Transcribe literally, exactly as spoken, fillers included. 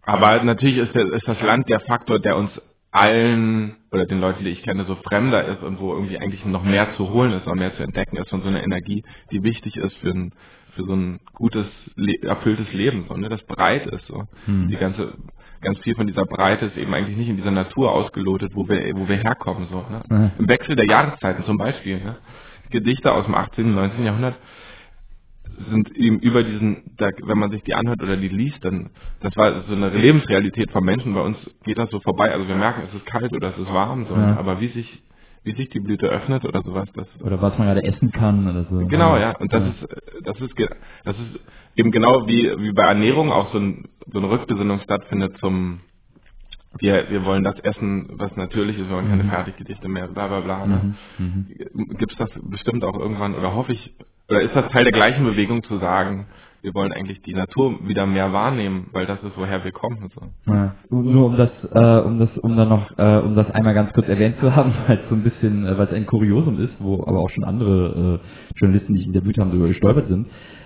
Aber natürlich ist, der, ist das Land der Faktor, der uns allen oder den Leuten, die ich kenne, so fremder ist und wo irgendwie eigentlich noch mehr zu holen ist, noch mehr zu entdecken ist von so einer Energie, die wichtig ist für ein für so ein gutes, erfülltes Leben, so, ne, das breit ist. So. Hm. Die ganze, ganz viel von dieser Breite ist eben eigentlich nicht in dieser Natur ausgelotet, wo wir, wo wir herkommen. So, ne? Mhm. Im Wechsel der Jahreszeiten zum Beispiel. Ne? Gedichte aus dem achtzehnten, neunzehnten Jahrhundert sind eben über diesen, da, wenn man sich die anhört oder die liest, dann, das war so eine Lebensrealität von Menschen. Bei uns geht das so vorbei. Also wir merken, es ist kalt oder es ist warm, so, ja. Aber wie sich wie sich die Blüte öffnet oder sowas. Das, oder was man gerade essen kann oder so. Genau, ja. Und das ja. ist, das ist, das ist eben genau wie, wie bei Ernährung auch so, ein, so eine Rückbesinnung stattfindet zum, wir, wir wollen das essen, was natürlich ist, wir wollen mhm. keine Fertiggedichte mehr, bla, bla, bla. Ne? Mhm. Gibt es das bestimmt auch irgendwann, oder hoffe ich, oder ist das Teil der gleichen Bewegung zu sagen, wir wollen eigentlich die Natur wieder mehr wahrnehmen, weil das ist, woher wir kommen. Und so. Ja. Nur um das, äh, um das, um dann noch, äh, um das einmal ganz kurz erwähnt zu haben, weil es so ein bisschen, äh, weil es ein Kuriosum ist, wo aber auch schon andere äh, Journalisten, die ich interviewt haben, darüber gestolpert sind.